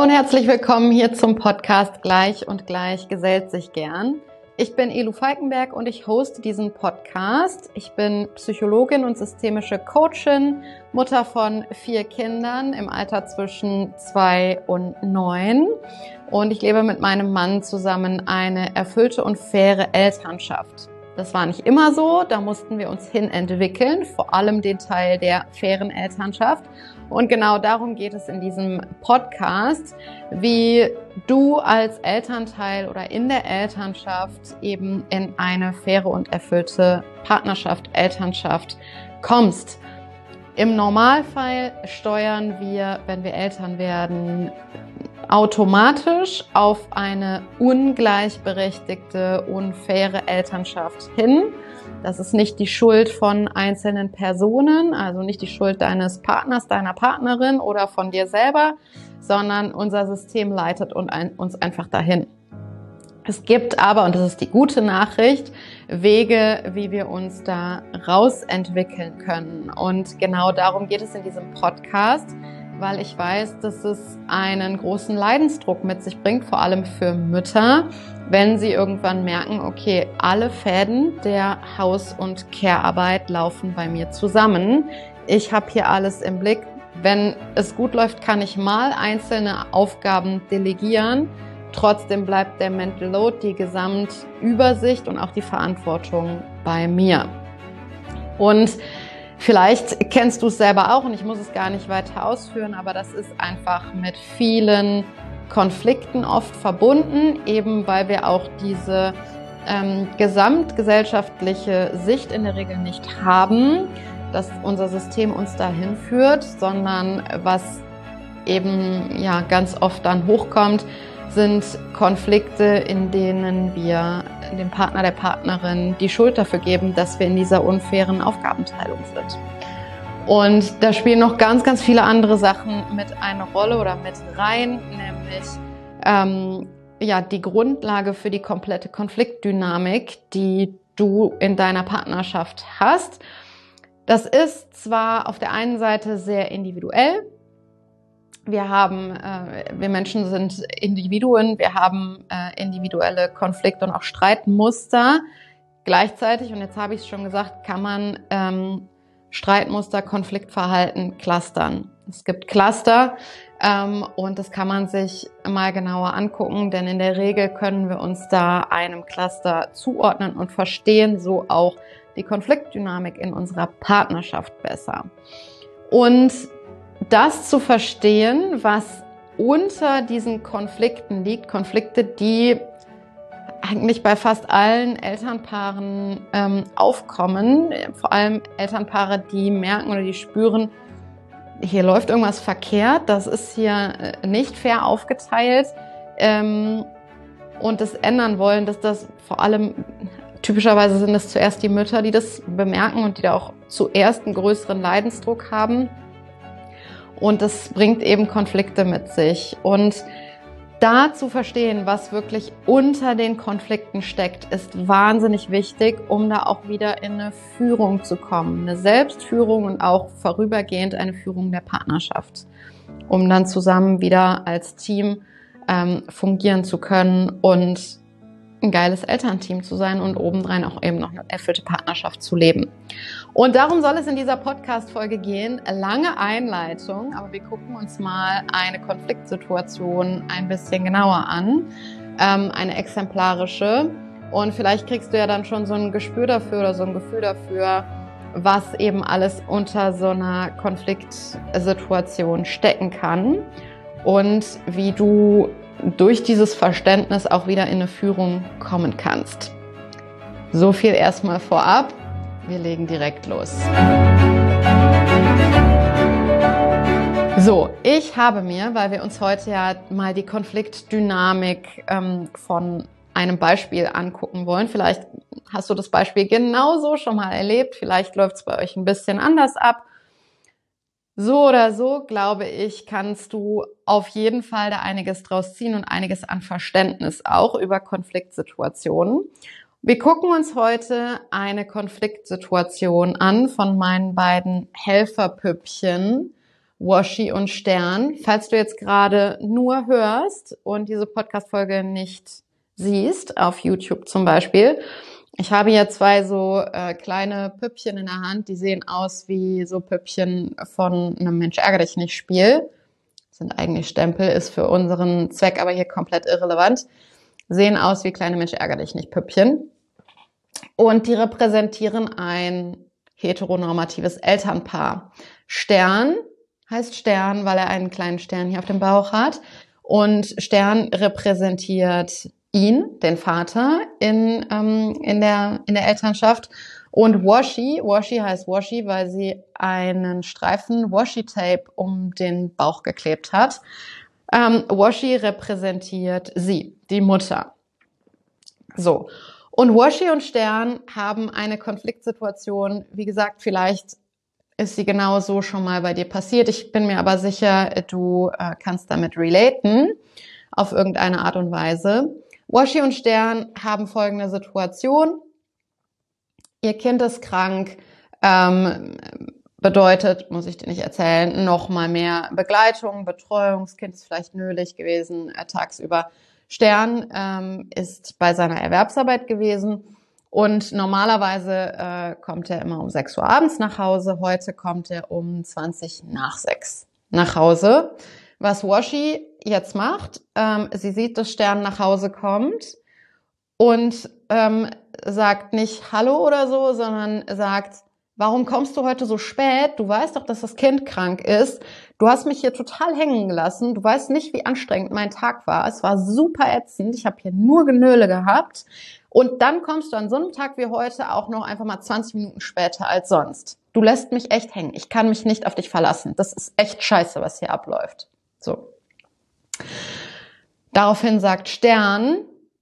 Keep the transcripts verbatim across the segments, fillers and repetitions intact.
Hallo und herzlich willkommen hier zum Podcast Gleich und Gleich gesellt sich gern. Ich bin Elu Falkenberg und ich hoste diesen Podcast. Ich bin Psychologin und systemische Coachin, Mutter von vier Kindern im Alter zwischen zwei und neun. Und ich lebe mit meinem Mann zusammen eine erfüllte und faire Elternschaft. Das war nicht immer so, da mussten wir uns hin entwickeln, vor allem den Teil der fairen Elternschaft. Und genau darum geht es in diesem Podcast, wie du als Elternteil oder in der Elternschaft eben in eine faire und erfüllte Partnerschaft, Elternschaft kommst. Im Normalfall steuern wir, wenn wir Eltern werden, automatisch auf eine ungleichberechtigte, unfaire Elternschaft hin. Das ist nicht die Schuld von einzelnen Personen, also nicht die Schuld deines Partners, deiner Partnerin oder von dir selber, sondern unser System leitet uns einfach dahin. Es gibt aber, und das ist die gute Nachricht, Wege, wie wir uns da rausentwickeln können. Und genau darum geht es in diesem Podcast, weil ich weiß, dass es einen großen Leidensdruck mit sich bringt, vor allem für Mütter, wenn sie irgendwann merken, okay, alle Fäden der Haus- und Care-Arbeit laufen bei mir zusammen. Ich habe hier alles im Blick. Wenn es gut läuft, kann ich mal einzelne Aufgaben delegieren. Trotzdem bleibt der Mental Load, die Gesamtübersicht und auch die Verantwortung bei mir. Und vielleicht kennst du es selber auch und ich muss es gar nicht weiter ausführen, aber das ist einfach mit vielen Konflikten oft verbunden, eben weil wir auch diese ähm, gesamtgesellschaftliche Sicht in der Regel nicht haben, dass unser System uns dahin führt, sondern was eben ja ganz oft dann hochkommt, sind Konflikte, in denen wir dem Partner, der Partnerin die Schuld dafür geben, dass wir in dieser unfairen Aufgabenteilung sind. Und da spielen noch ganz, ganz viele andere Sachen mit eine Rolle oder mit rein, nämlich ähm, ja, die Grundlage für die komplette Konfliktdynamik, die du in deiner Partnerschaft hast. Das ist zwar auf der einen Seite sehr individuell. Wir haben, äh, wir Menschen sind Individuen, wir haben äh, individuelle Konflikte und auch Streitmuster. Gleichzeitig, und jetzt habe ich es schon gesagt, kann man ähm, Streitmuster, Konfliktverhalten clustern. Es gibt Cluster ähm, und das kann man sich mal genauer angucken, denn in der Regel können wir uns da einem Cluster zuordnen und verstehen so auch die Konfliktdynamik in unserer Partnerschaft besser. Und das zu verstehen, was unter diesen Konflikten liegt, Konflikte, die eigentlich bei fast allen Elternpaaren ähm, aufkommen, vor allem Elternpaare, die merken oder die spüren, hier läuft irgendwas verkehrt, das ist hier nicht fair aufgeteilt ähm, und das ändern wollen, dass das vor allem, typischerweise sind es zuerst die Mütter, die das bemerken und die da auch zuerst einen größeren Leidensdruck haben. Und das bringt eben Konflikte mit sich. Und da zu verstehen, was wirklich unter den Konflikten steckt, ist wahnsinnig wichtig, um da auch wieder in eine Führung zu kommen. Eine Selbstführung und auch vorübergehend eine Führung der Partnerschaft. Um dann zusammen wieder als Team ähm, fungieren zu können und ein geiles Elternteam zu sein und obendrein auch eben noch eine erfüllte Partnerschaft zu leben. Und darum soll es in dieser Podcast-Folge gehen. Lange Einleitung, aber wir gucken uns mal eine Konfliktsituation ein bisschen genauer an, ähm, eine exemplarische. Und vielleicht kriegst du ja dann schon so ein Gespür dafür oder so ein Gefühl dafür, was eben alles unter so einer Konfliktsituation stecken kann und wie du durch dieses Verständnis auch wieder in eine Führung kommen kannst. So viel erstmal vorab. Wir legen direkt los. So, ich habe mir, weil wir uns heute ja mal die Konfliktdynamik ähm, von einem Beispiel angucken wollen, vielleicht hast du das Beispiel genauso schon mal erlebt, vielleicht läuft es bei euch ein bisschen anders ab. So oder so, glaube ich, kannst du auf jeden Fall da einiges draus ziehen und einiges an Verständnis auch über Konfliktsituationen. Wir gucken uns heute eine Konfliktsituation an von meinen beiden Helferpüppchen, Washi und Stern. Falls du jetzt gerade nur hörst und diese Podcast-Folge nicht siehst, auf YouTube zum Beispiel, ich habe hier zwei so äh, kleine Püppchen in der Hand, die sehen aus wie so Püppchen von einem Mensch-ärger-dich-nicht-Spiel. Sind eigentlich Stempel, ist für unseren Zweck aber hier komplett irrelevant. Sehen aus wie kleine Mensch-ärger-dich-nicht-Püppchen. Und die repräsentieren ein heteronormatives Elternpaar. Stern heißt Stern, weil er einen kleinen Stern hier auf dem Bauch hat. Und Stern repräsentiert ihn, den Vater, in, ähm, in, der, in der Elternschaft. Und Washi, Washi heißt Washi, weil sie einen Streifen Washi-Tape um den Bauch geklebt hat. Ähm, Washi repräsentiert sie, die Mutter. So. Und Washi und Stern haben eine Konfliktsituation. Wie gesagt, vielleicht ist sie genau so schon mal bei dir passiert. Ich bin mir aber sicher, du äh, kannst damit relaten auf irgendeine Art und Weise. Washi und Stern haben folgende Situation. Ihr Kind ist krank, ähm, bedeutet, muss ich dir nicht erzählen, noch mal mehr Begleitung, Betreuung. Das Kind ist vielleicht nölig gewesen äh, tagsüber. Stern ähm, ist bei seiner Erwerbsarbeit gewesen. Und normalerweise äh, kommt er immer um sechs Uhr abends nach Hause. Heute kommt er um zwanzig nach sechs nach Hause. Was Washi jetzt macht, ähm, sie sieht, dass Stern nach Hause kommt und ähm, sagt nicht Hallo oder so, sondern sagt, warum kommst du heute so spät? Du weißt doch, dass das Kind krank ist. Du hast mich hier total hängen gelassen. Du weißt nicht, wie anstrengend mein Tag war. Es war super ätzend. Ich habe hier nur Genöle gehabt. Und dann kommst du an so einem Tag wie heute auch noch einfach mal zwanzig Minuten später als sonst. Du lässt mich echt hängen. Ich kann mich nicht auf dich verlassen. Das ist echt scheiße, was hier abläuft. So. Daraufhin sagt Stern,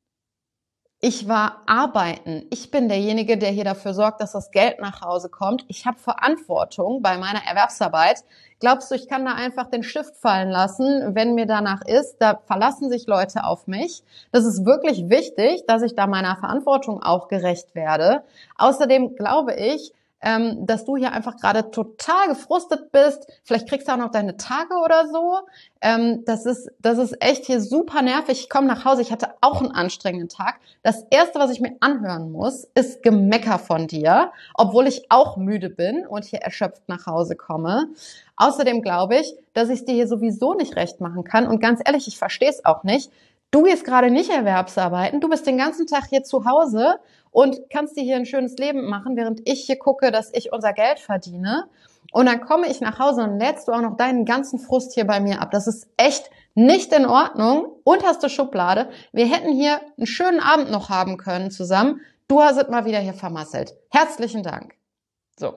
ich war arbeiten. Ich bin derjenige, der hier dafür sorgt, dass das Geld nach Hause kommt. Ich habe Verantwortung bei meiner Erwerbsarbeit. Glaubst du, ich kann da einfach den Stift fallen lassen, wenn mir danach ist? Da verlassen sich Leute auf mich. Das ist wirklich wichtig, dass ich da meiner Verantwortung auch gerecht werde. Außerdem glaube ich, ähm, dass du hier einfach gerade total gefrustet bist. Vielleicht kriegst du auch noch deine Tage oder so. Ähm, das ist, das ist echt hier super nervig. Ich komme nach Hause, ich hatte auch einen anstrengenden Tag. Das Erste, was ich mir anhören muss, ist Gemecker von dir, obwohl ich auch müde bin und hier erschöpft nach Hause komme. Außerdem glaube ich, dass ich es dir hier sowieso nicht recht machen kann. Und ganz ehrlich, ich verstehe es auch nicht. Du gehst gerade nicht Erwerbsarbeiten, du bist den ganzen Tag hier zu Hause und kannst dir hier ein schönes Leben machen, während ich hier gucke, dass ich unser Geld verdiene. Und dann komme ich nach Hause und lädst du auch noch deinen ganzen Frust hier bei mir ab. Das ist echt nicht in Ordnung. Unterste Schublade. Wir hätten hier einen schönen Abend noch haben können zusammen. Du hast es mal wieder hier vermasselt. Herzlichen Dank. So.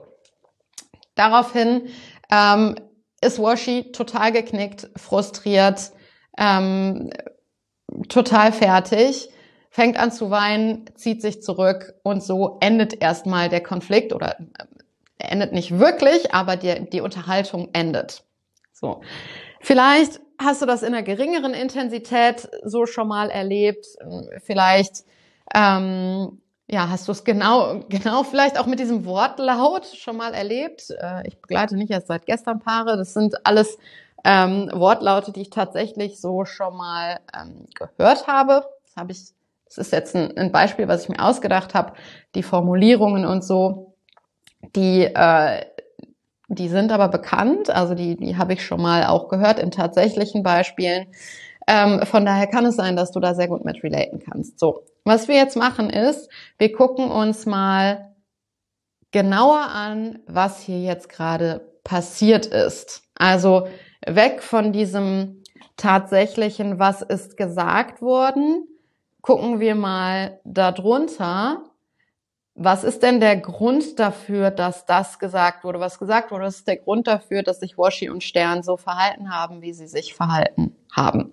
Daraufhin ähm, ist Washi total geknickt, frustriert, ähm, total fertig, fängt an zu weinen, zieht sich zurück und so endet erstmal der Konflikt oder er endet nicht wirklich, aber die, die Unterhaltung endet. So. Vielleicht hast du das in einer geringeren Intensität so schon mal erlebt. Vielleicht ähm, ja, hast du es genau, genau vielleicht auch mit diesem Wortlaut schon mal erlebt. Äh, ich begleite nicht erst seit gestern Paare. Das sind alles ähm, Wortlaute, die ich tatsächlich so schon mal ähm, gehört habe. Das habe ich. Das ist jetzt ein, ein Beispiel, was ich mir ausgedacht habe. Die Formulierungen und so, die äh, die sind aber bekannt. Also die die habe ich schon mal auch gehört in tatsächlichen Beispielen. Ähm, von daher kann es sein, dass du da sehr gut mit relaten kannst. So, was wir jetzt machen ist, wir gucken uns mal genauer an, was hier jetzt gerade passiert ist. Also weg von diesem tatsächlichen, was ist gesagt worden, gucken wir mal darunter, was ist denn der Grund dafür, dass das gesagt wurde, was gesagt wurde? Was ist der Grund dafür, dass sich Washi und Stern so verhalten haben, wie sie sich verhalten haben?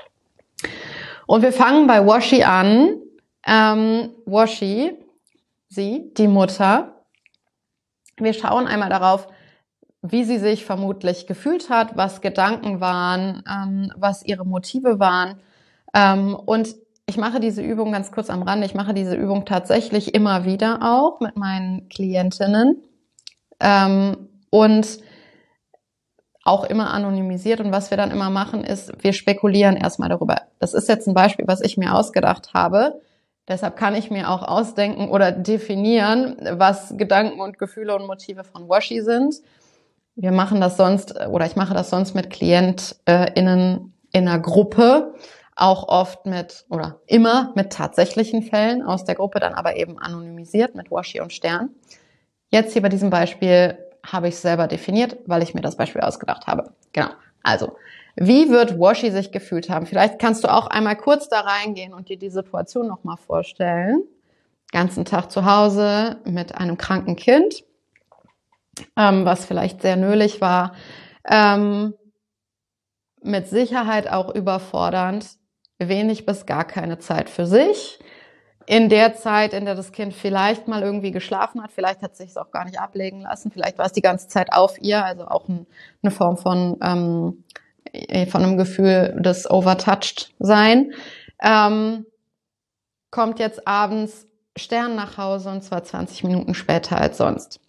Und wir fangen bei Washi an. Ähm, Washi, sie, die Mutter. Wir schauen einmal darauf, wie sie sich vermutlich gefühlt hat, was Gedanken waren, ähm, was ihre Motive waren. Ähm, und ich mache diese Übung ganz kurz am Rande. Ich mache diese Übung tatsächlich immer wieder auch mit meinen Klientinnen. Ähm, und auch immer anonymisiert. Und was wir dann immer machen, ist, wir spekulieren erstmal darüber. Das ist jetzt ein Beispiel, was ich mir ausgedacht habe. Deshalb kann ich mir auch ausdenken oder definieren, was Gedanken und Gefühle und Motive von Washi sind. Wir machen das sonst, oder ich mache das sonst mit KlientInnen in einer Gruppe, auch oft mit, oder immer mit tatsächlichen Fällen aus der Gruppe, dann aber eben anonymisiert mit Washi und Stern. Jetzt hier bei diesem Beispiel habe ich es selber definiert, weil ich mir das Beispiel ausgedacht habe. Genau. Also, wie wird Washi sich gefühlt haben? Vielleicht kannst du auch einmal kurz da reingehen und dir die Situation nochmal vorstellen. Ganzen Tag zu Hause mit einem kranken Kind, ähm, was vielleicht sehr nölig war. Ähm, mit Sicherheit auch überfordernd. Wenig bis gar keine Zeit für sich. In der Zeit, in der das Kind vielleicht mal irgendwie geschlafen hat, vielleicht hat es sich auch gar nicht ablegen lassen, vielleicht war es die ganze Zeit auf ihr, also auch ein, eine Form von, ähm, von einem Gefühl des Overtouched-Sein. Ähm, kommt jetzt abends Stern nach Hause und zwar zwanzig Minuten später als sonst.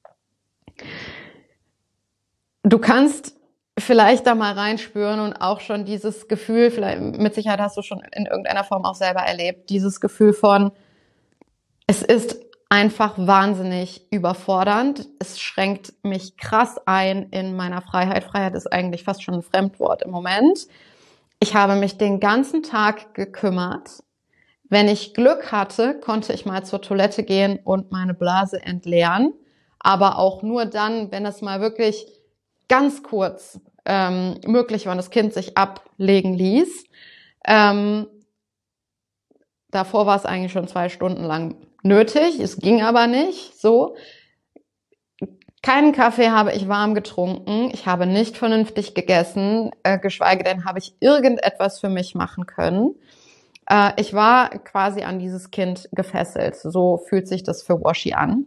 Du kannst vielleicht da mal reinspüren und auch schon dieses Gefühl, vielleicht mit Sicherheit hast du schon in irgendeiner Form auch selber erlebt, dieses Gefühl von, es ist einfach wahnsinnig überfordernd, es schränkt mich krass ein in meiner Freiheit. Freiheit ist eigentlich fast schon ein Fremdwort im Moment. Ich habe mich den ganzen Tag gekümmert. Wenn ich Glück hatte, konnte ich mal zur Toilette gehen und meine Blase entleeren, aber auch nur dann, wenn es mal wirklich ganz kurz ähm, möglich war und das Kind sich ablegen ließ. Ähm, davor war es eigentlich schon zwei Stunden lang nötig, es ging aber nicht so. Keinen Kaffee habe ich warm getrunken, ich habe nicht vernünftig gegessen, äh, geschweige denn habe ich irgendetwas für mich machen können. Äh, ich war quasi an dieses Kind gefesselt, so fühlt sich das für Washi an.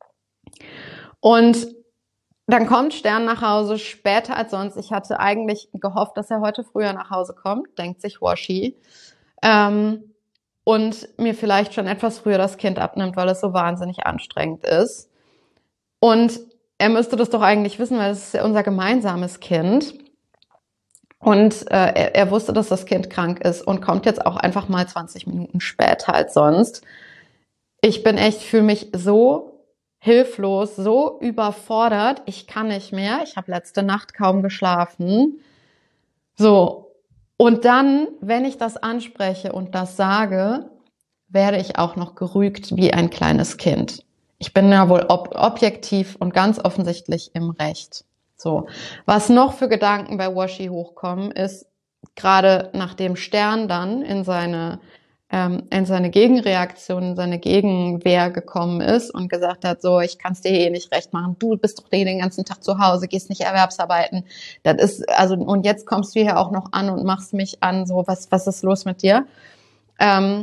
Und dann kommt Stern nach Hause, später als sonst. Ich hatte eigentlich gehofft, dass er heute früher nach Hause kommt, denkt sich Washi. Ähm, und mir vielleicht schon etwas früher das Kind abnimmt, weil es so wahnsinnig anstrengend ist. Und er müsste das doch eigentlich wissen, weil es ist ja unser gemeinsames Kind. Und äh, er, er wusste, dass das Kind krank ist und kommt jetzt auch einfach mal zwanzig Minuten später als sonst. Ich bin echt, fühle mich so hilflos, so überfordert, ich kann nicht mehr, ich habe letzte Nacht kaum geschlafen. So, und dann, wenn ich das anspreche und das sage, werde ich auch noch gerügt wie ein kleines Kind. Ich bin ja wohl ob- objektiv und ganz offensichtlich im Recht. So, was noch für Gedanken bei Washi hochkommen, ist gerade nachdem Stern dann in seine in seine Gegenreaktion, in seine Gegenwehr gekommen ist und gesagt hat, so, ich kann es dir eh nicht recht machen, du bist doch eh den ganzen Tag zu Hause, gehst nicht Erwerbsarbeiten, das ist, also, und jetzt kommst du hier auch noch an und machst mich an, so, was, was ist los mit dir? Ähm,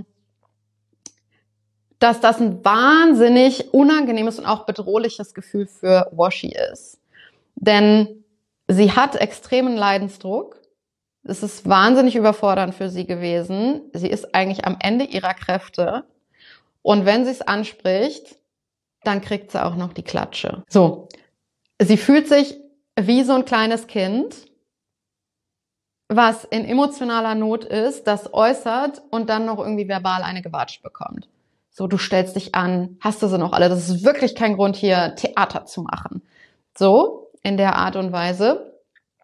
dass das ein wahnsinnig unangenehmes und auch bedrohliches Gefühl für Washi ist. Denn sie hat extremen Leidensdruck. Es ist wahnsinnig überfordernd für sie gewesen. Sie ist eigentlich am Ende ihrer Kräfte. Und wenn sie es anspricht, dann kriegt sie auch noch die Klatsche. So, sie fühlt sich wie so ein kleines Kind, was in emotionaler Not ist, das äußert und dann noch irgendwie verbal eine gewatscht bekommt. So, du stellst dich an, hast du sie noch alle? Das ist wirklich kein Grund, hier Theater zu machen. So, in der Art und Weise.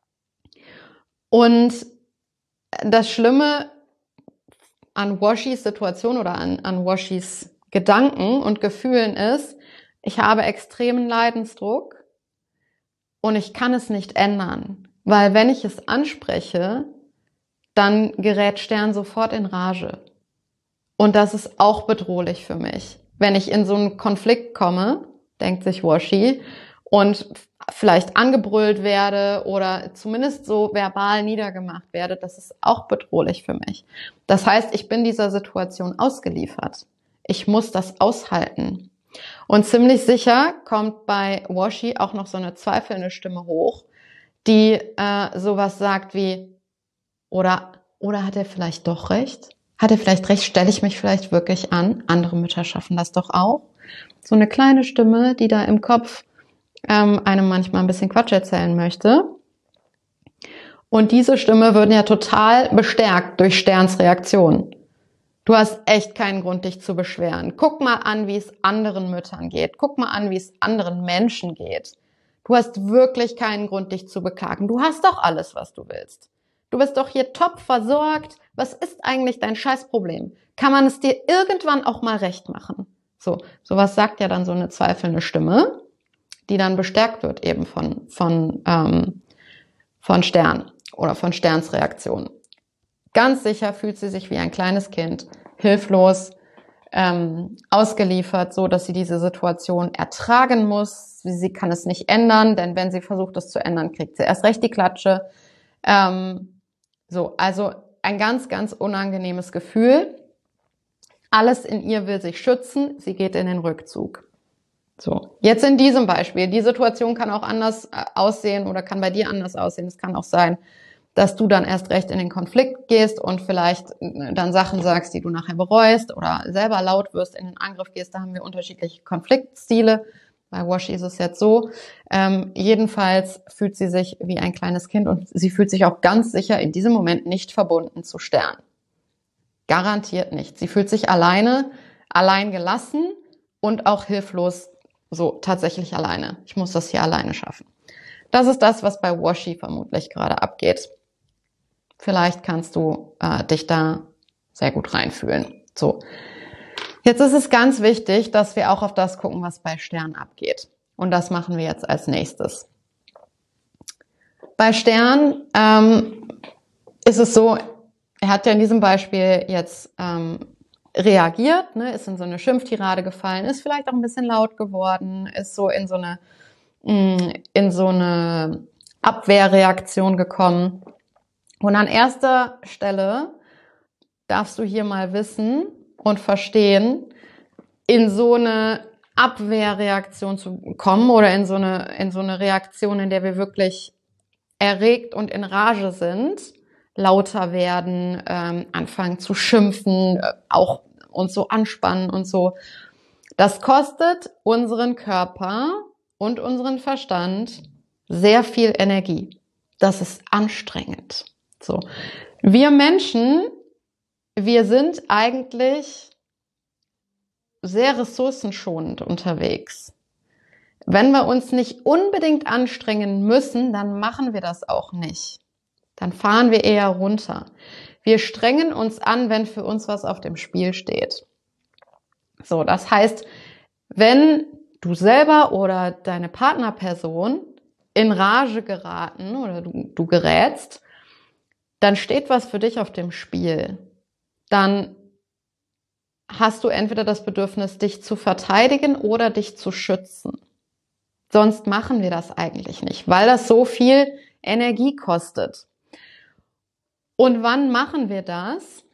Und das Schlimme an Washis Situation oder an, an Washis Gedanken und Gefühlen ist, ich habe extremen Leidensdruck und ich kann es nicht ändern. Weil wenn ich es anspreche, dann gerät Stern sofort in Rage. Und das ist auch bedrohlich für mich. Wenn ich in so einen Konflikt komme, denkt sich Washi, und vielleicht angebrüllt werde oder zumindest so verbal niedergemacht werde, das ist auch bedrohlich für mich. Das heißt, ich bin dieser Situation ausgeliefert. Ich muss das aushalten. Und ziemlich sicher kommt bei Washi auch noch so eine zweifelnde Stimme hoch, die äh, sowas sagt wie, oder, oder hat er vielleicht doch recht? Hat er vielleicht recht? Stelle ich mich vielleicht wirklich an? Andere Mütter schaffen das doch auch. So eine kleine Stimme, die da im Kopf ähm, einem manchmal ein bisschen Quatsch erzählen möchte. Und diese Stimme wird ja total bestärkt durch Sterns Reaktion. Du hast echt keinen Grund, dich zu beschweren. Guck mal an, wie es anderen Müttern geht. Guck mal an, wie es anderen Menschen geht. Du hast wirklich keinen Grund, dich zu beklagen. Du hast doch alles, was du willst. Du bist doch hier top versorgt. Was ist eigentlich dein Scheißproblem? Kann man es dir irgendwann auch mal recht machen? So, sowas sagt ja dann so eine zweifelnde Stimme, die dann bestärkt wird eben von, von, ähm, von Stern oder von Sterns Reaktion. Ganz sicher fühlt sie sich wie ein kleines Kind, hilflos, ähm, ausgeliefert, so dass sie diese Situation ertragen muss. Sie kann es nicht ändern, denn wenn sie versucht, es zu ändern, kriegt sie erst recht die Klatsche. Ähm, so, also ein ganz, ganz unangenehmes Gefühl. Alles in ihr will sich schützen. Sie geht in den Rückzug. So, jetzt in diesem Beispiel. Die Situation kann auch anders äh, aussehen oder kann bei dir anders aussehen. Es kann auch sein, dass du dann erst recht in den Konflikt gehst und vielleicht dann Sachen sagst, die du nachher bereust oder selber laut wirst, in den Angriff gehst. Da haben wir unterschiedliche Konfliktstile. Bei Washi ist es jetzt so. Ähm, jedenfalls fühlt sie sich wie ein kleines Kind und sie fühlt sich auch ganz sicher in diesem Moment nicht verbunden zu Stern. Garantiert nicht. Sie fühlt sich alleine, allein gelassen und auch hilflos, so tatsächlich alleine. Ich muss das hier alleine schaffen. Das ist das, was bei Washi vermutlich gerade abgeht. Vielleicht kannst du äh, dich da sehr gut reinfühlen. So. Jetzt ist es ganz wichtig, dass wir auch auf das gucken, was bei Stern abgeht. Und das machen wir jetzt als nächstes. Bei Stern ähm, ist es so, er hat ja in diesem Beispiel jetzt ähm, reagiert, ne, ist in so eine Schimpftirade gefallen, ist vielleicht auch ein bisschen laut geworden, ist so in so eine, mh, in so eine Abwehrreaktion gekommen. Und an erster Stelle darfst du hier mal wissen und verstehen, in so eine Abwehrreaktion zu kommen oder in so eine, in so eine Reaktion, in der wir wirklich erregt und in Rage sind, lauter werden, ähm, anfangen zu schimpfen, äh, auch uns so anspannen und so. Das kostet unseren Körper und unseren Verstand sehr viel Energie. Das ist anstrengend. So. Wir Menschen, wir sind eigentlich sehr ressourcenschonend unterwegs. Wenn wir uns nicht unbedingt anstrengen müssen, dann machen wir das auch nicht. Dann fahren wir eher runter. Wir strengen uns an, wenn für uns was auf dem Spiel steht. So, das heißt, wenn du selber oder deine Partnerperson in Rage geraten oder du, du gerätst, dann steht was für dich auf dem Spiel. Dann hast du entweder das Bedürfnis, dich zu verteidigen oder dich zu schützen. Sonst machen wir das eigentlich nicht, weil das so viel Energie kostet. Und wann machen wir das?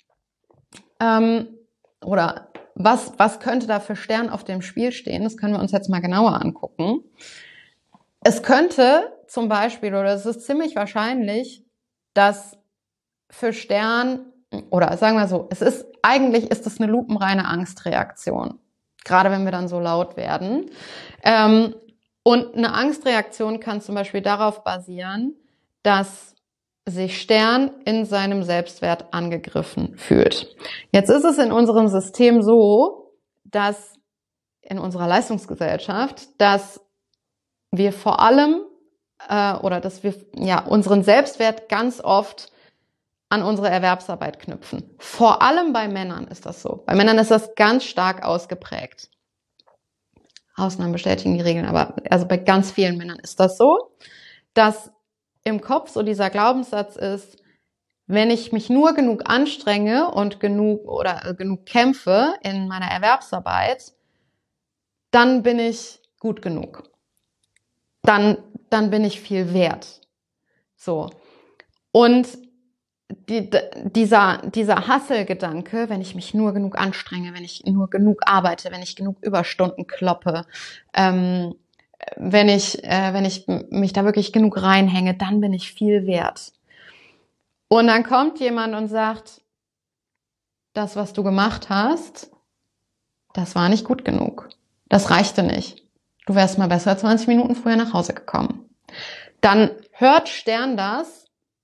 Ähm, oder was, was könnte da für Stern auf dem Spiel stehen? Das können wir uns jetzt mal genauer angucken. Es könnte zum Beispiel, oder es ist ziemlich wahrscheinlich, dass für Stern, oder sagen wir so, es ist, eigentlich ist es eine lupenreine Angstreaktion. Gerade wenn wir dann so laut werden. Ähm, und eine Angstreaktion kann zum Beispiel darauf basieren, dass sich Stern in seinem Selbstwert angegriffen fühlt. Jetzt ist es in unserem System so, dass in unserer Leistungsgesellschaft, dass wir vor allem äh, oder dass wir ja unseren Selbstwert ganz oft an unsere Erwerbsarbeit knüpfen. Vor allem bei Männern ist das so. Bei Männern ist das ganz stark ausgeprägt. Ausnahmen bestätigen die Regeln, aber also bei ganz vielen Männern ist das so, dass im Kopf so dieser Glaubenssatz ist, wenn ich mich nur genug anstrenge und genug oder genug kämpfe in meiner Erwerbsarbeit, dann bin ich gut genug. Dann, dann bin ich viel wert. So. Und die, dieser, dieser Hustle-Gedanke, wenn ich mich nur genug anstrenge, wenn ich nur genug arbeite, wenn ich genug Überstunden kloppe, ähm, wenn ich, äh, wenn ich mich da wirklich genug reinhänge, dann bin ich viel wert. Und dann kommt jemand und sagt, das, was du gemacht hast, das war nicht gut genug. Das reichte nicht. Du wärst mal besser zwanzig Minuten früher nach Hause gekommen. Dann hört Stern das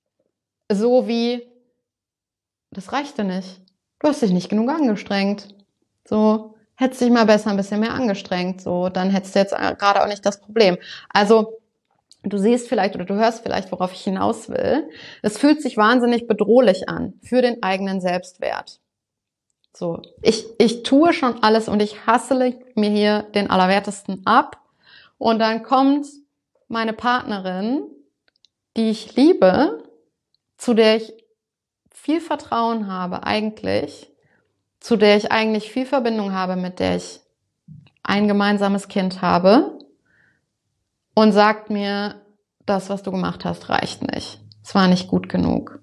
so wie, das reichte nicht. Du hast dich nicht genug angestrengt. So, hättest dich mal besser ein bisschen mehr angestrengt. So, dann hättest du jetzt gerade auch nicht das Problem. Also, du siehst vielleicht oder du hörst vielleicht, worauf ich hinaus will. Es fühlt sich wahnsinnig bedrohlich an für den eigenen Selbstwert. So, ich, ich tue schon alles und ich hassle mir hier den Allerwertesten ab. Und dann kommt meine Partnerin, die ich liebe, zu der ich viel Vertrauen habe eigentlich, zu der ich eigentlich viel Verbindung habe, mit der ich ein gemeinsames Kind habe, und sagt mir, das, was du gemacht hast, reicht nicht. Es war nicht gut genug.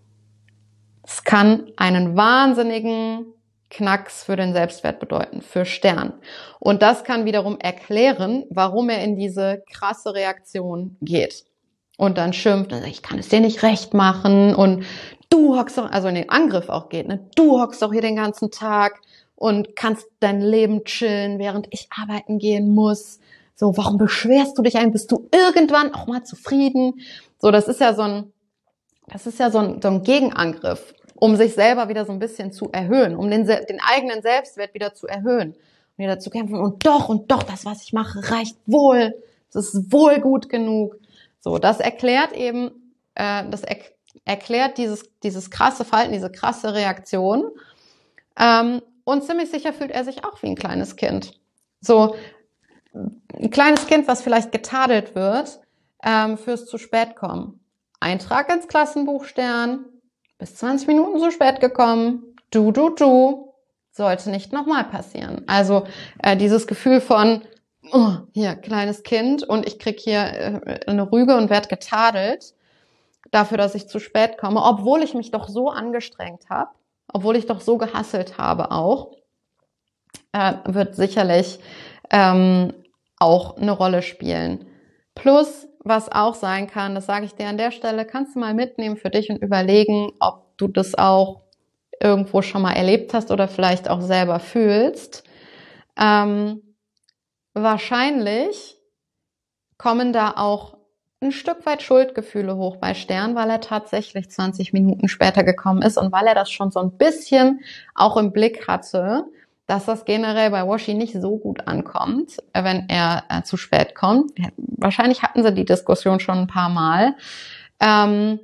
Es kann einen wahnsinnigen Knacks für den Selbstwert bedeuten, für Stern. Und das kann wiederum erklären, warum er in diese krasse Reaktion geht. Und dann schimpft, ich kann es dir nicht recht machen und du hockst doch, also in den Angriff auch geht, ne? Du hockst doch hier den ganzen Tag und kannst dein Leben chillen, während ich arbeiten gehen muss. So, warum beschwerst du dich ein? Bist du irgendwann auch mal zufrieden? So, das ist ja so ein, das ist ja so ein, so ein Gegenangriff, um sich selber wieder so ein bisschen zu erhöhen, um den, den eigenen Selbstwert wieder zu erhöhen und wieder zu kämpfen. Und doch, und doch, das, was ich mache, reicht wohl. Das ist wohl gut genug. So, das erklärt eben, äh, das er, erklärt dieses, dieses krasse Verhalten, diese krasse Reaktion. Ähm, und ziemlich sicher fühlt er sich auch wie ein kleines Kind. So, ein kleines Kind, was vielleicht getadelt wird, ähm, fürs zu spät kommen. Eintrag ins Klassenbuch Stern, bis zwanzig Minuten zu spät gekommen, du, du, du, sollte nicht nochmal passieren. Also äh, dieses Gefühl von, oh, hier, kleines Kind und ich krieg hier äh, eine Rüge und werde getadelt dafür, dass ich zu spät komme, obwohl ich mich doch so angestrengt habe, obwohl ich doch so gehasselt habe auch, äh, wird sicherlich ähm, auch eine Rolle spielen. Plus, was auch sein kann, das sage ich dir an der Stelle, kannst du mal mitnehmen für dich und überlegen, ob du das auch irgendwo schon mal erlebt hast oder vielleicht auch selber fühlst. Ähm, wahrscheinlich kommen da auch ein Stück weit Schuldgefühle hoch bei Stern, weil er tatsächlich zwanzig Minuten später gekommen ist und weil er das schon so ein bisschen auch im Blick hatte, dass das generell bei Washi nicht so gut ankommt, wenn er äh, zu spät kommt. Wahrscheinlich hatten sie die Diskussion schon ein paar Mal. Ähm,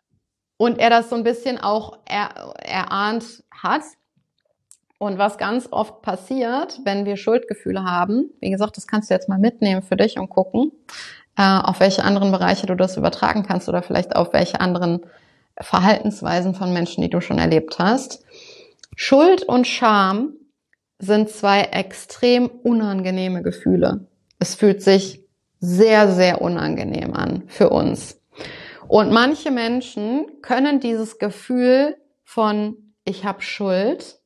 und er das so ein bisschen auch er, erahnt hat. Und was ganz oft passiert, wenn wir Schuldgefühle haben, wie gesagt, das kannst du jetzt mal mitnehmen für dich und gucken, äh, auf welche anderen Bereiche du das übertragen kannst oder vielleicht auf welche anderen Verhaltensweisen von Menschen, die du schon erlebt hast. Schuld und Scham sind zwei extrem unangenehme Gefühle. Es fühlt sich sehr, sehr unangenehm an für uns. Und manche Menschen können dieses Gefühl von ich habe Schuld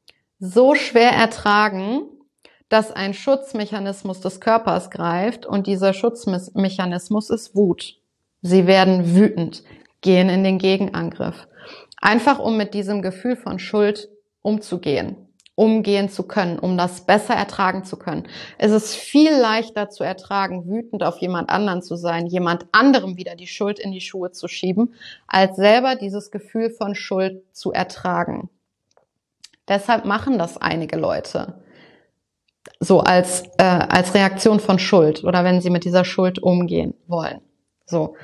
so schwer ertragen, dass ein Schutzmechanismus des Körpers greift und dieser Schutzmechanismus ist Wut. Sie werden wütend, gehen in den Gegenangriff. Einfach um mit diesem Gefühl von Schuld umzugehen. umgehen zu können, um das besser ertragen zu können. Es ist viel leichter zu ertragen, wütend auf jemand anderen zu sein, jemand anderem wieder die Schuld in die Schuhe zu schieben, als selber dieses Gefühl von Schuld zu ertragen. Deshalb machen das einige Leute so als äh, als Reaktion von Schuld oder wenn sie mit dieser Schuld umgehen wollen. So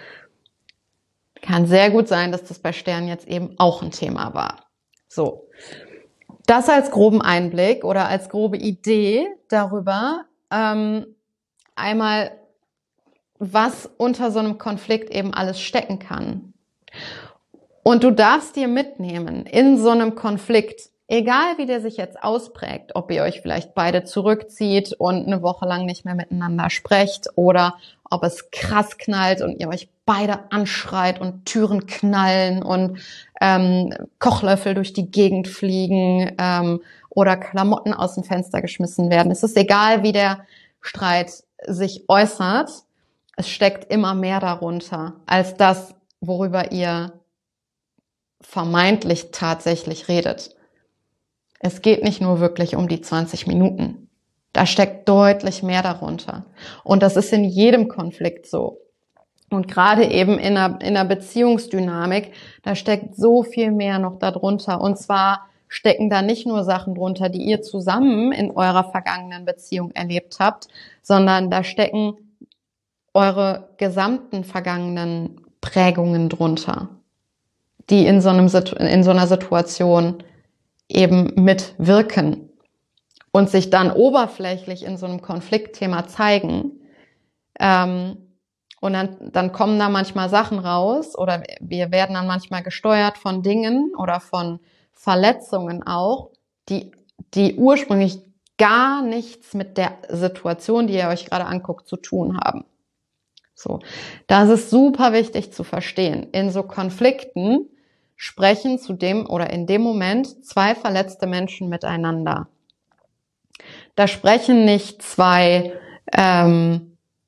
kann sehr gut sein, dass das bei Sternen jetzt eben auch ein Thema war. So. Das als groben Einblick oder als grobe Idee darüber, ähm, einmal, was unter so einem Konflikt eben alles stecken kann. Und du darfst dir mitnehmen in so einem Konflikt, egal wie der sich jetzt ausprägt, ob ihr euch vielleicht beide zurückzieht und eine Woche lang nicht mehr miteinander sprecht oder ob es krass knallt und ihr euch beide anschreit und Türen knallen und ähm, Kochlöffel durch die Gegend fliegen ähm, oder Klamotten aus dem Fenster geschmissen werden. Es ist egal, wie der Streit sich äußert. Es steckt immer mehr darunter als das, worüber ihr vermeintlich tatsächlich redet. Es geht nicht nur wirklich um die zwanzig Minuten. Da steckt deutlich mehr darunter. Und das ist in jedem Konflikt so. Und gerade eben in einer, in einer Beziehungsdynamik, da steckt so viel mehr noch darunter. Und zwar stecken da nicht nur Sachen drunter, die ihr zusammen in eurer vergangenen Beziehung erlebt habt, sondern da stecken eure gesamten vergangenen Prägungen drunter, die in so einem, in so einer Situation eben mitwirken und sich dann oberflächlich in so einem Konfliktthema zeigen. Ähm, und dann, dann kommen da manchmal Sachen raus oder wir werden dann manchmal gesteuert von Dingen oder von Verletzungen auch, die, die ursprünglich gar nichts mit der Situation, die ihr euch gerade anguckt, zu tun haben. So, das ist super wichtig zu verstehen. In so Konflikten sprechen zu dem oder in dem Moment zwei verletzte Menschen miteinander. Da sprechen nicht zwei ähm,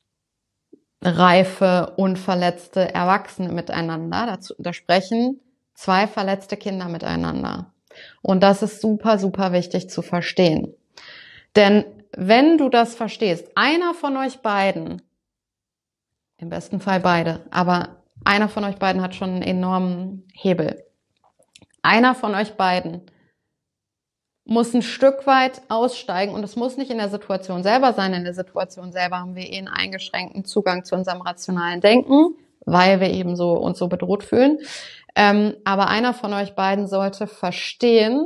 reife, unverletzte Erwachsene miteinander. Dazu, da sprechen zwei verletzte Kinder miteinander. Und das ist super, super wichtig zu verstehen. Denn wenn du das verstehst, einer von euch beiden, im besten Fall beide, aber einer von euch beiden hat schon einen enormen Hebel. Einer von euch beiden muss ein Stück weit aussteigen und es muss nicht in der Situation selber sein. In der Situation selber haben wir eh einen eingeschränkten Zugang zu unserem rationalen Denken, weil wir eben so uns so bedroht fühlen. Ähm, aber einer von euch beiden sollte verstehen,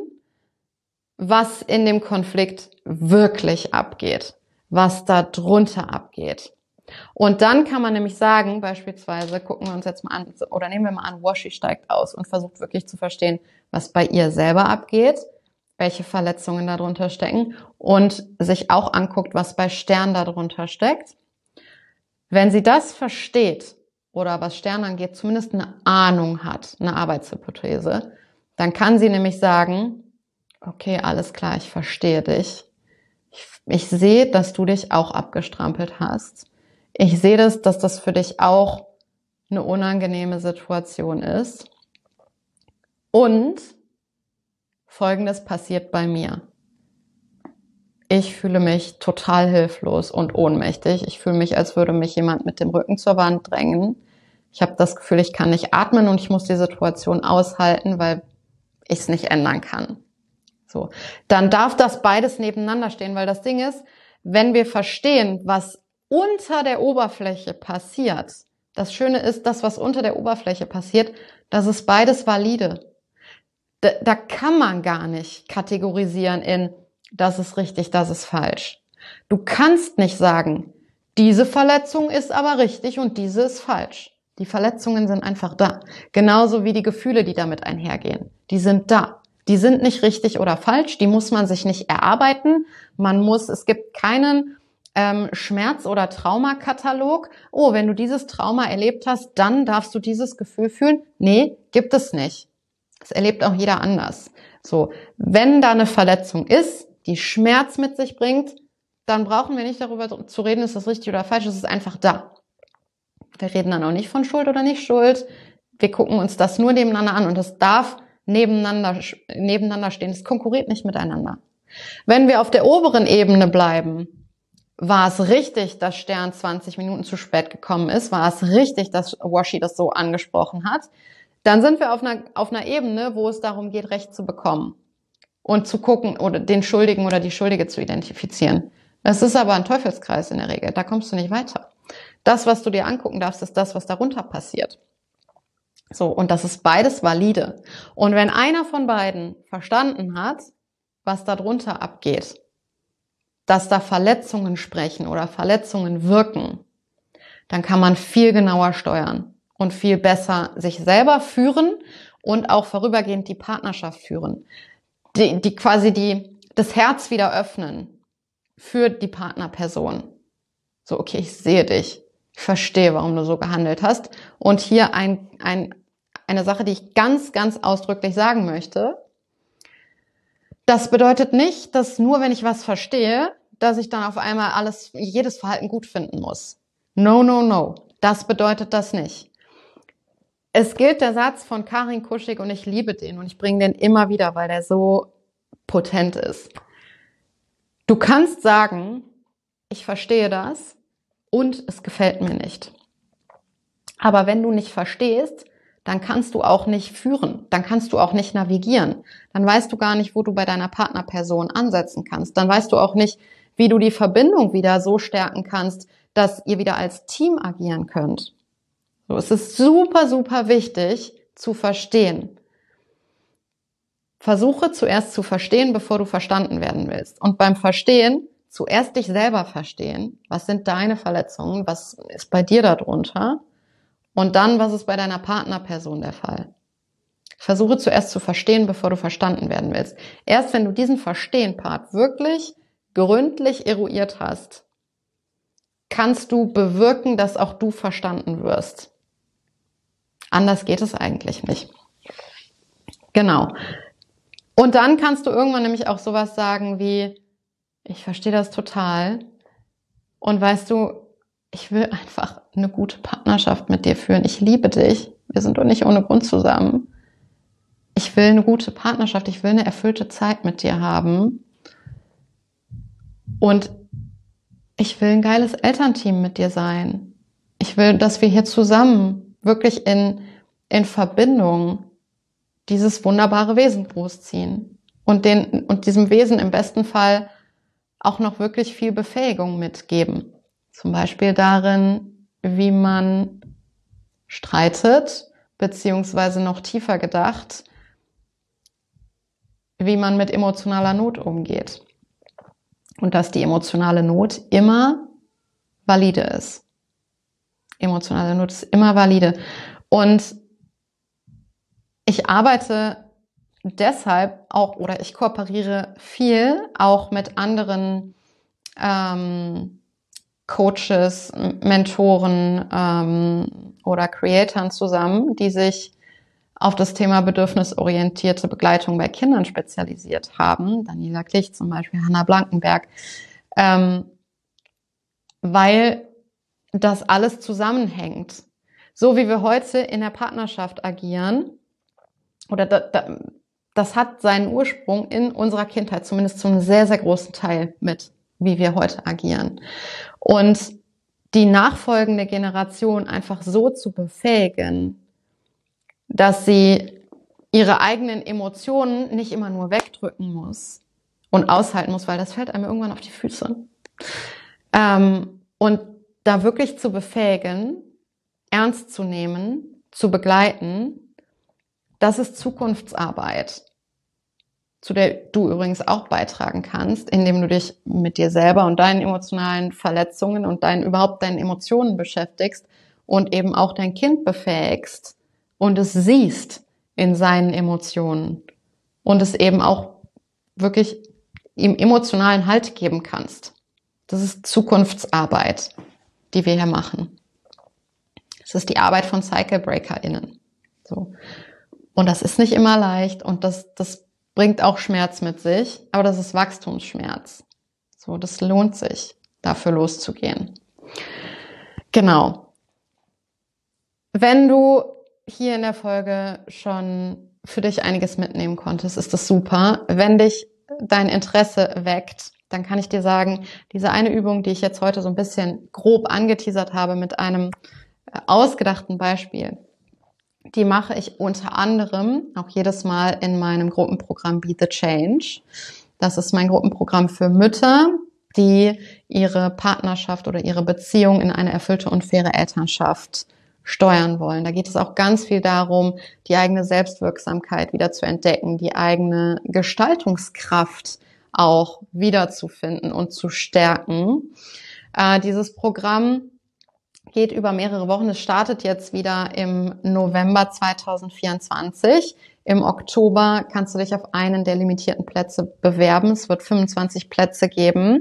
was in dem Konflikt wirklich abgeht, was da drunter abgeht. Und dann kann man nämlich sagen, beispielsweise, gucken wir uns jetzt mal an, oder nehmen wir mal an, Washi steigt aus und versucht wirklich zu verstehen, was bei ihr selber abgeht, welche Verletzungen darunter stecken und sich auch anguckt, was bei Stern darunter steckt. Wenn sie das versteht oder was Stern angeht, zumindest eine Ahnung hat, eine Arbeitshypothese, dann kann sie nämlich sagen, okay, alles klar, ich verstehe dich. Ich, ich sehe, dass du dich auch abgestrampelt hast. Ich sehe das, dass das für dich auch eine unangenehme Situation ist. Und Folgendes passiert bei mir. Ich fühle mich total hilflos und ohnmächtig. Ich fühle mich, als würde mich jemand mit dem Rücken zur Wand drängen. Ich habe das Gefühl, ich kann nicht atmen und ich muss die Situation aushalten, weil ich es nicht ändern kann. So, dann darf das beides nebeneinander stehen, weil das Ding ist, wenn wir verstehen, was unter der Oberfläche passiert, das Schöne ist, das, was unter der Oberfläche passiert, das ist beides valide. Da, da kann man gar nicht kategorisieren in, das ist richtig, das ist falsch. Du kannst nicht sagen, diese Verletzung ist aber richtig und diese ist falsch. Die Verletzungen sind einfach da. Genauso wie die Gefühle, die damit einhergehen. Die sind da. Die sind nicht richtig oder falsch. Die muss man sich nicht erarbeiten. Man muss, es gibt keinen ähm, Schmerz- oder Traumakatalog. Oh, wenn du dieses Trauma erlebt hast, dann darfst du dieses Gefühl fühlen. Nee, gibt es nicht. Das erlebt auch jeder anders. So, wenn da eine Verletzung ist, die Schmerz mit sich bringt, dann brauchen wir nicht darüber zu reden, ist das richtig oder falsch, es ist einfach da. Wir reden dann auch nicht von Schuld oder nicht Schuld. Wir gucken uns das nur nebeneinander an und das darf nebeneinander, nebeneinander stehen. Es konkurriert nicht miteinander. Wenn wir auf der oberen Ebene bleiben, war es richtig, dass Stern zwanzig Minuten zu spät gekommen ist, war es richtig, dass Washi das so angesprochen hat, dann sind wir auf einer, auf einer Ebene, wo es darum geht, Recht zu bekommen und zu gucken oder den Schuldigen oder die Schuldige zu identifizieren. Das ist aber ein Teufelskreis in der Regel, da kommst du nicht weiter. Das, was du dir angucken darfst, ist das, was darunter passiert. So, und das ist beides valide. Und wenn einer von beiden verstanden hat, was darunter abgeht, dass da Verletzungen sprechen oder Verletzungen wirken, dann kann man viel genauer steuern und viel besser sich selber führen und auch vorübergehend die Partnerschaft führen. Die, die quasi die, das Herz wieder öffnen für die Partnerperson. So, okay, ich sehe dich. Ich verstehe, warum du so gehandelt hast. Und hier ein, ein, eine Sache, die ich ganz, ganz ausdrücklich sagen möchte. Das bedeutet nicht, dass nur wenn ich was verstehe, dass ich dann auf einmal alles, jedes Verhalten gut finden muss. No, no, no. Das bedeutet das nicht. Es gilt der Satz von Karin Kuschig und ich liebe den und ich bringe den immer wieder, weil der so potent ist. Du kannst sagen, ich verstehe das und es gefällt mir nicht. Aber wenn du nicht verstehst, dann kannst du auch nicht führen, dann kannst du auch nicht navigieren. Dann weißt du gar nicht, wo du bei deiner Partnerperson ansetzen kannst. Dann weißt du auch nicht, wie du die Verbindung wieder so stärken kannst, dass ihr wieder als Team agieren könnt. So, es ist super, super wichtig zu verstehen. Versuche zuerst zu verstehen, bevor du verstanden werden willst. Und beim Verstehen zuerst dich selber verstehen. Was sind deine Verletzungen? Was ist bei dir darunter? Und dann, was ist bei deiner Partnerperson der Fall? Versuche zuerst zu verstehen, bevor du verstanden werden willst. Erst wenn du diesen Verstehen-Part wirklich gründlich eruiert hast, kannst du bewirken, dass auch du verstanden wirst. Anders geht es eigentlich nicht. Genau. Und dann kannst du irgendwann nämlich auch sowas sagen wie, ich verstehe das total. Und weißt du, ich will einfach eine gute Partnerschaft mit dir führen. Ich liebe dich. Wir sind doch nicht ohne Grund zusammen. Ich will eine gute Partnerschaft. Ich will eine erfüllte Zeit mit dir haben. Und ich will ein geiles Elternteam mit dir sein. Ich will, dass wir hier zusammen wirklich in, in Verbindung dieses wunderbare Wesen großziehen. Und, den, und diesem Wesen im besten Fall auch noch wirklich viel Befähigung mitgeben. Zum Beispiel darin, wie man streitet, beziehungsweise noch tiefer gedacht, wie man mit emotionaler Not umgeht. Und dass die emotionale Not immer valide ist. Emotionale Not ist immer valide. Und ich arbeite deshalb auch, oder ich kooperiere viel auch mit anderen ähm, Coaches, Mentoren ähm, oder Creatoren zusammen, die sich auf das Thema bedürfnisorientierte Begleitung bei Kindern spezialisiert haben. Daniela Klich zum Beispiel, Hannah Blankenberg. Ähm, weil das alles zusammenhängt. So wie wir heute in der Partnerschaft agieren, oder da, da, das hat seinen Ursprung in unserer Kindheit, zumindest zu einem sehr, sehr großen Teil mit, wie wir heute agieren. Und die nachfolgende Generation einfach so zu befähigen, dass sie ihre eigenen Emotionen nicht immer nur wegdrücken muss und aushalten muss, weil das fällt einem irgendwann auf die Füße. Ähm, und da wirklich zu befähigen, ernst zu nehmen, zu begleiten, das ist Zukunftsarbeit, zu der du übrigens auch beitragen kannst, indem du dich mit dir selber und deinen emotionalen Verletzungen und deinen, überhaupt deinen Emotionen beschäftigst und eben auch dein Kind befähigst und es siehst in seinen Emotionen und es eben auch wirklich ihm emotionalen Halt geben kannst. Das ist Zukunftsarbeit, die wir hier machen. Das ist die Arbeit von Cycle BreakerInnen. So. Und das ist nicht immer leicht und das, das bringt auch Schmerz mit sich, aber das ist Wachstumsschmerz. So, das lohnt sich, dafür loszugehen. Genau. Wenn du hier in der Folge schon für dich einiges mitnehmen konntest, ist das super. Wenn dich dein Interesse weckt, dann kann ich dir sagen, diese eine Übung, die ich jetzt heute so ein bisschen grob angeteasert habe mit einem ausgedachten Beispiel, die mache ich unter anderem auch jedes Mal in meinem Gruppenprogramm Be the Change. Das ist mein Gruppenprogramm für Mütter, die ihre Partnerschaft oder ihre Beziehung in eine erfüllte und faire Elternschaft steuern wollen. Da geht es auch ganz viel darum, die eigene Selbstwirksamkeit wieder zu entdecken, die eigene Gestaltungskraft auch wiederzufinden und zu stärken. Äh, dieses Programm geht über mehrere Wochen. Es startet jetzt wieder im November zweitausendvierundzwanzig. Im Oktober kannst du dich auf einen der limitierten Plätze bewerben. Es wird fünfundzwanzig Plätze geben.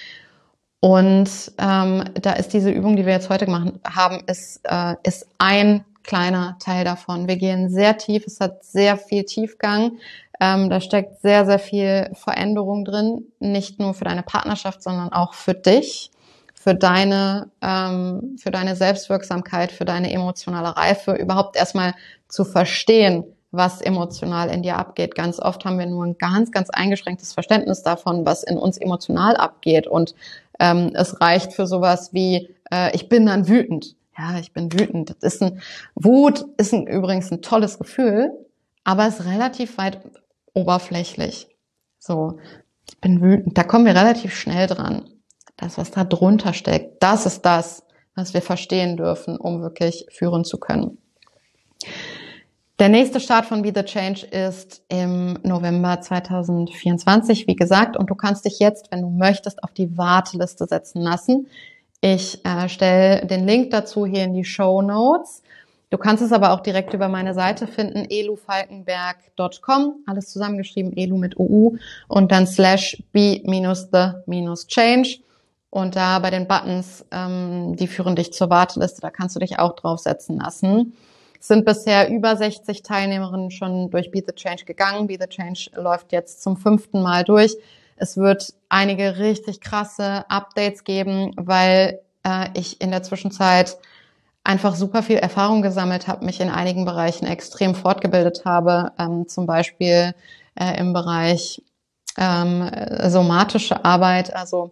Und ähm, da ist diese Übung, die wir jetzt heute gemacht haben, ist, äh, ist ein kleiner Teil davon. Wir gehen sehr tief. Es hat sehr viel Tiefgang. Ähm, da steckt sehr, sehr viel Veränderung drin. Nicht nur für deine Partnerschaft, sondern auch für dich. Für deine, ähm, für deine Selbstwirksamkeit, für deine emotionale Reife, überhaupt erstmal zu verstehen, was emotional in dir abgeht. Ganz oft haben wir nur ein ganz, ganz eingeschränktes Verständnis davon, was in uns emotional abgeht. Und ähm, es reicht für sowas wie, äh, ich bin dann wütend. Ja, ich bin wütend. Das ist ein, Wut ist ein, übrigens ein tolles Gefühl, aber ist relativ weit oberflächlich. So, ich bin wütend. Da kommen wir relativ schnell dran. Das, was da drunter steckt, das ist das, was wir verstehen dürfen, um wirklich führen zu können. Der nächste Start von Be the Change ist im November zwanzig vierundzwanzig, wie gesagt, und du kannst dich jetzt, wenn du möchtest, auf die Warteliste setzen lassen. Ich äh, stelle den Link dazu hier in die Shownotes. Du kannst es aber auch direkt über meine Seite finden, elufalkenberg punkt com, alles zusammengeschrieben, elu mit U U und dann slash be-the-change. Und da bei den Buttons, ähm, die führen dich zur Warteliste, da kannst du dich auch draufsetzen lassen. Es sind bisher über sechzig Teilnehmerinnen schon durch Be the Change gegangen. Be the Change läuft jetzt zum fünften Mal durch. Es wird einige richtig krasse Updates geben, weil äh, ich in der Zwischenzeit einfach super viel Erfahrung gesammelt habe, mich in einigen Bereichen extrem fortgebildet habe, ähm, zum Beispiel äh, im Bereich ähm, somatische Arbeit, also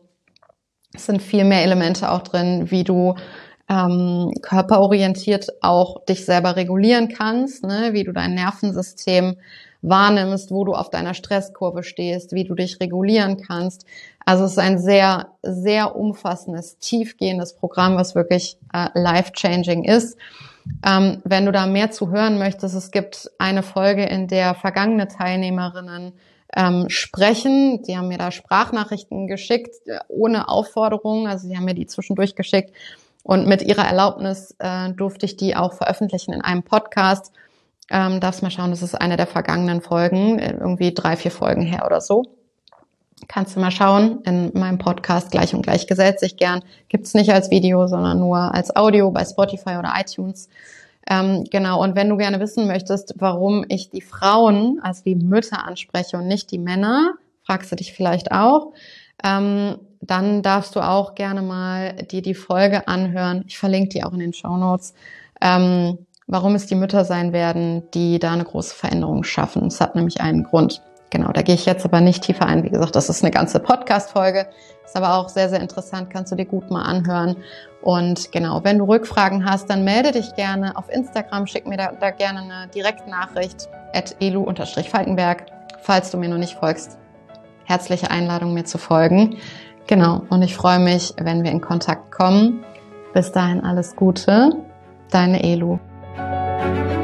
es sind viel mehr Elemente auch drin, wie du ähm, körperorientiert auch dich selber regulieren kannst, ne? Wie du dein Nervensystem wahrnimmst, wo du auf deiner Stresskurve stehst, wie du dich regulieren kannst. Also es ist ein sehr, sehr umfassendes, tiefgehendes Programm, was wirklich äh, life-changing ist. Ähm, wenn du da mehr zu hören möchtest, es gibt eine Folge, in der vergangene Teilnehmerinnen Ähm, sprechen. Die haben mir da Sprachnachrichten geschickt, äh, ohne Aufforderung. Also sie haben mir die zwischendurch geschickt. Und mit ihrer Erlaubnis äh, durfte ich die auch veröffentlichen in einem Podcast. Ähm, darfst mal schauen, das ist eine der vergangenen Folgen, irgendwie drei, vier Folgen her oder so. Kannst du mal schauen, in meinem Podcast Gleich und Gleich gesellt sich gern. Gibt's nicht als Video, sondern nur als Audio bei Spotify oder iTunes. Ähm, genau, und wenn du gerne wissen möchtest, warum ich die Frauen, also die Mütter anspreche und nicht die Männer, fragst du dich vielleicht auch, ähm, dann darfst du auch gerne mal dir die Folge anhören. Ich verlinke die auch in den Shownotes, ähm, warum es die Mütter sein werden, die da eine große Veränderung schaffen. Es hat nämlich einen Grund. Genau, da gehe ich jetzt aber nicht tiefer ein. Wie gesagt, das ist eine ganze Podcast-Folge. Ist aber auch sehr, sehr interessant. Kannst du dir gut mal anhören. Und genau, wenn du Rückfragen hast, dann melde dich gerne auf Instagram. Schick mir da, da gerne eine Direktnachricht at elu-falkenberg, falls du mir noch nicht folgst. Herzliche Einladung, mir zu folgen. Genau, und ich freue mich, wenn wir in Kontakt kommen. Bis dahin alles Gute. Deine Elu.